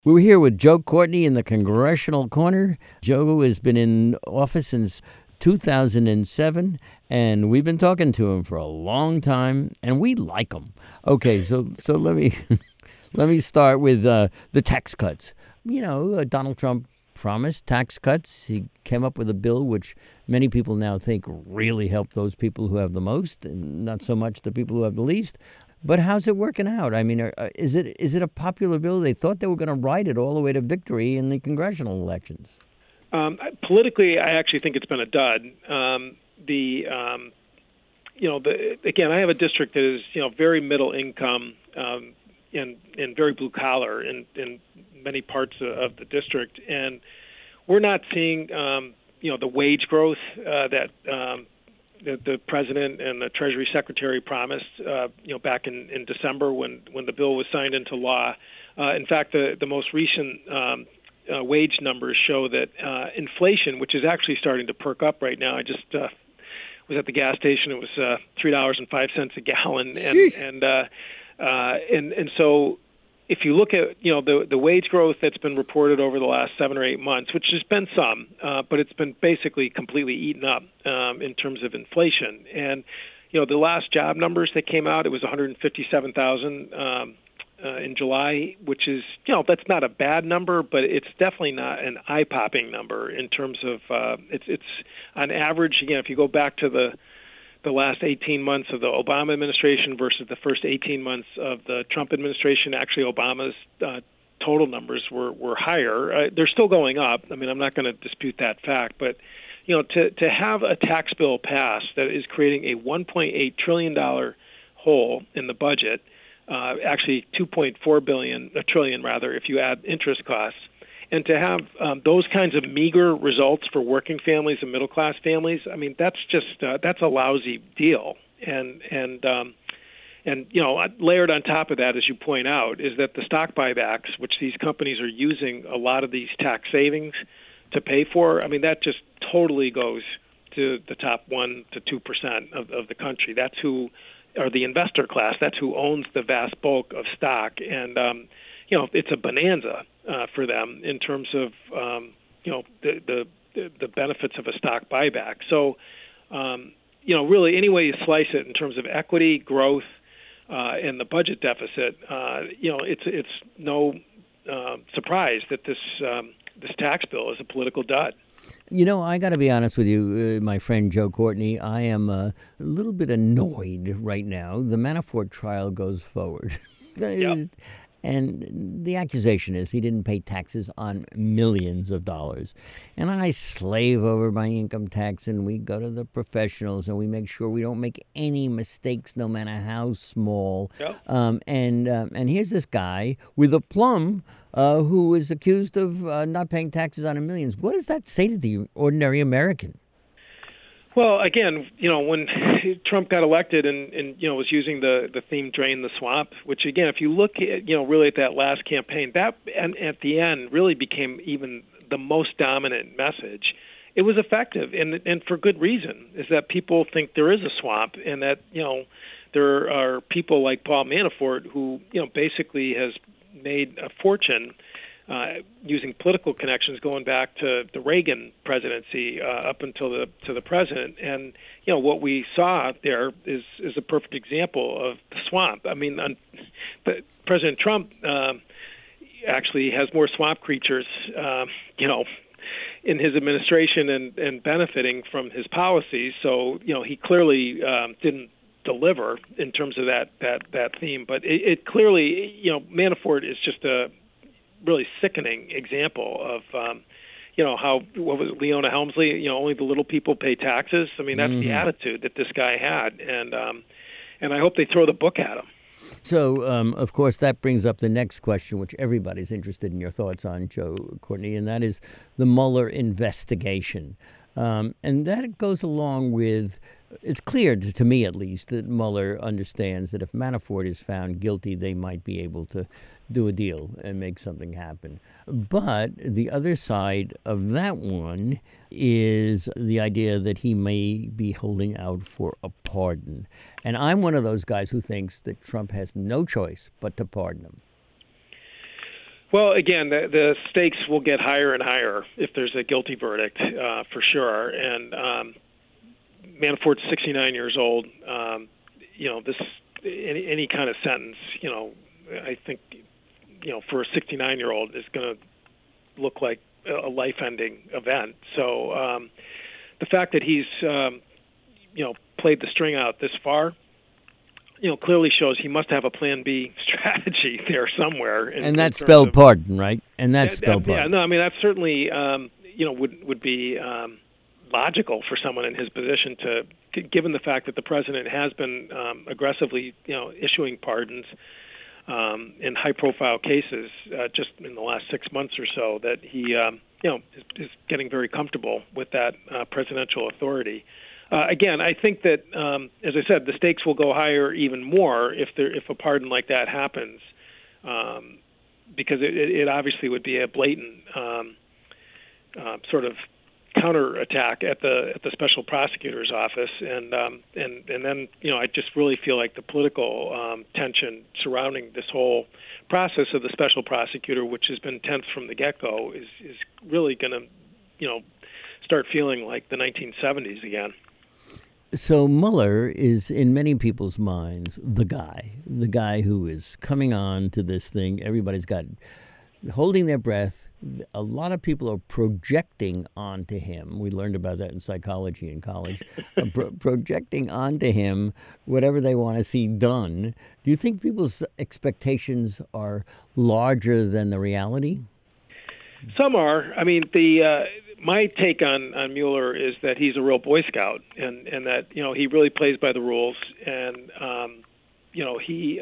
We're here with Joe Courtney in the Congressional Corner. Joe has been in office since 2007, and we've been talking to him for a long time, and we like him. Okay, so let me let me start with the tax cuts. Donald Trump promised tax cuts. He came up with a bill which many people now think really helped those people who have the most, and not so much the people who have the least. But how's it working out? I mean, is it a popular bill? They thought they were going to ride it all the way to victory in the congressional elections. Politically, I actually think it's been a dud. Again, I have a district that is very middle income and very blue collar in many parts of the district, and we're not seeing the wage growth that the president and the Treasury Secretary promised, back in December when the bill was signed into law. In fact, the most recent wage numbers show that inflation, which is actually starting to perk up right now. I just was at the gas station. It was $3.05 a gallon, and so if you look at the wage growth that's been reported over the last 7 or 8 months, which has been some, but it's been basically completely eaten up in terms of inflation. And the last job numbers that came out, it was 157,000 in July, which is that's not a bad number, but it's definitely not an eye-popping number in terms of it's on average. Again, if you go back to the last 18 months of the Obama administration versus the first 18 months of the Trump administration, actually Obama's total numbers were higher. They're still going up. I mean, I'm not going to dispute that fact, but to have a tax bill passed that is creating a $1.8 trillion hole in the budget, actually $2.4 trillion rather, if you add interest costs, and to have those kinds of meager results for working families and middle class families, I mean, that's just that's a lousy deal. And layered on top of that, as you point out, is that the stock buybacks, which these companies are using a lot of these tax savings to pay for, I mean, that just totally goes to the top 1% to 2% of the country. That's who are the investor class. That's who owns the vast bulk of stock, and it's a bonanza for them in terms of the benefits of a stock buyback. So really any way you slice it in terms of equity, growth, and the budget deficit, it's no surprise that this tax bill is a political dud. I got to be honest with you, my friend Joe Courtney. I am a little bit annoyed right now. The Manafort trial goes forward. Yep. And the accusation is he didn't pay taxes on millions of dollars. And I slave over my income tax, and we go to the professionals, and we make sure we don't make any mistakes, no matter how small. Yep. And here's this guy with a plum who is accused of not paying taxes on millions. What does that say to the ordinary American? Well, again, when Trump got elected and was using the theme "Drain the Swamp," which again, if you look at really at that last campaign, that and at the end really became even the most dominant message. It was effective, and for good reason, is that people think there is a swamp, and that there are people like Paul Manafort who basically has made a fortune using political connections going back to the Reagan presidency up until the president. And what we saw there is a perfect example of the swamp. I mean, but President Trump actually has more swamp creatures, in his administration and benefiting from his policies. So he clearly didn't deliver in terms of that theme. But it clearly, Manafort is just a really sickening example of how what was it, Leona Helmsley, only the little people pay taxes. I mean, that's the attitude that this guy had, and I hope they throw the book at him. So, of course, that brings up the next question, which everybody's interested in your thoughts on, Joe Courtney, and that is the Mueller investigation. And that goes along with, it's clear to me at least that Mueller understands that if Manafort is found guilty, they might be able to do a deal and make something happen. But the other side of that one is the idea that he may be holding out for a pardon. And I'm one of those guys who thinks that Trump has no choice but to pardon him. Well, again, the stakes will get higher and higher if there's a guilty verdict, for sure. And Manafort's 69 years old. This any kind of sentence, I think, for a 69-year-old is going to look like a life-ending event. So the fact that he's, played the string out this far, clearly shows he must have a Plan B strategy there somewhere. And that's spelled pardon, right? And that's spelled pardon. Yeah, no, I mean, that certainly, would be logical for someone in his position to, given the fact that the president has been aggressively, issuing pardons in high-profile cases just in the last 6 months or so, that he, is getting very comfortable with that presidential authority. Again, I think that, as I said, the stakes will go higher even more if a pardon like that happens, because it obviously would be a blatant sort of counterattack at the special prosecutor's office, and then I just really feel like the political tension surrounding this whole process of the special prosecutor, which has been tense from the get-go, is really going to start feeling like the 1970s again. So Mueller is, in many people's minds, the guy who is coming on to this thing. Everybody's got holding their breath. A lot of people are projecting onto him. We learned about that in psychology in college. Projecting onto him whatever they want to see done. Do you think people's expectations are larger than the reality? Some are. I mean, my take on Mueller is that he's a real Boy Scout, and that he really plays by the rules, and he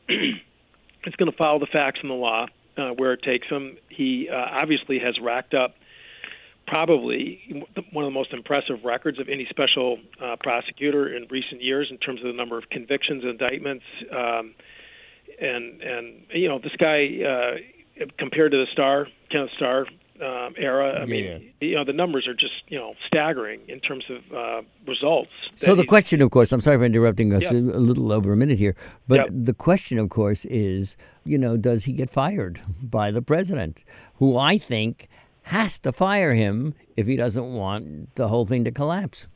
is going to follow the facts and the law where it takes him. He obviously has racked up probably one of the most impressive records of any special prosecutor in recent years in terms of the number of convictions and indictments, and this guy. Compared to the Kenneth Starr era, I mean, the numbers are just, staggering in terms of results. So the question, of course, I'm sorry for interrupting us a little over a minute here, but the question, of course, is, does he get fired by the president, who I think has to fire him if he doesn't want the whole thing to collapse?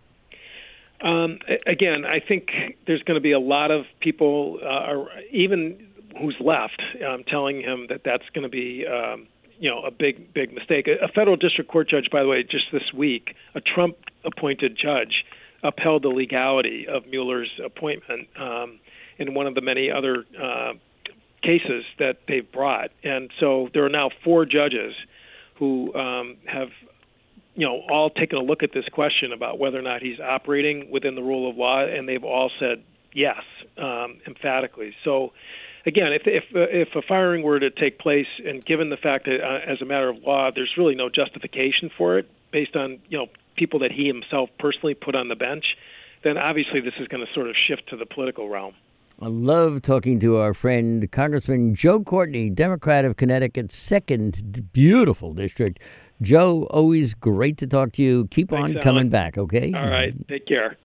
Again, I think there's going to be a lot of people, even who's left, telling him that that's going to be, a big mistake. A federal district court judge, by the way, just this week, a Trump-appointed judge, upheld the legality of Mueller's appointment in one of the many other cases that they've brought. And so there are now 4 judges who have, all taken a look at this question about whether or not he's operating within the rule of law, and they've all said yes, emphatically. So, again, if a firing were to take place, and given the fact that as a matter of law, there's really no justification for it based on people that he himself personally put on the bench, then obviously this is going to sort of shift to the political realm. I love talking to our friend Congressman Joe Courtney, Democrat of Connecticut's 2nd beautiful district. Joe, always great to talk to you. Keep on coming back, okay? All right. Take care.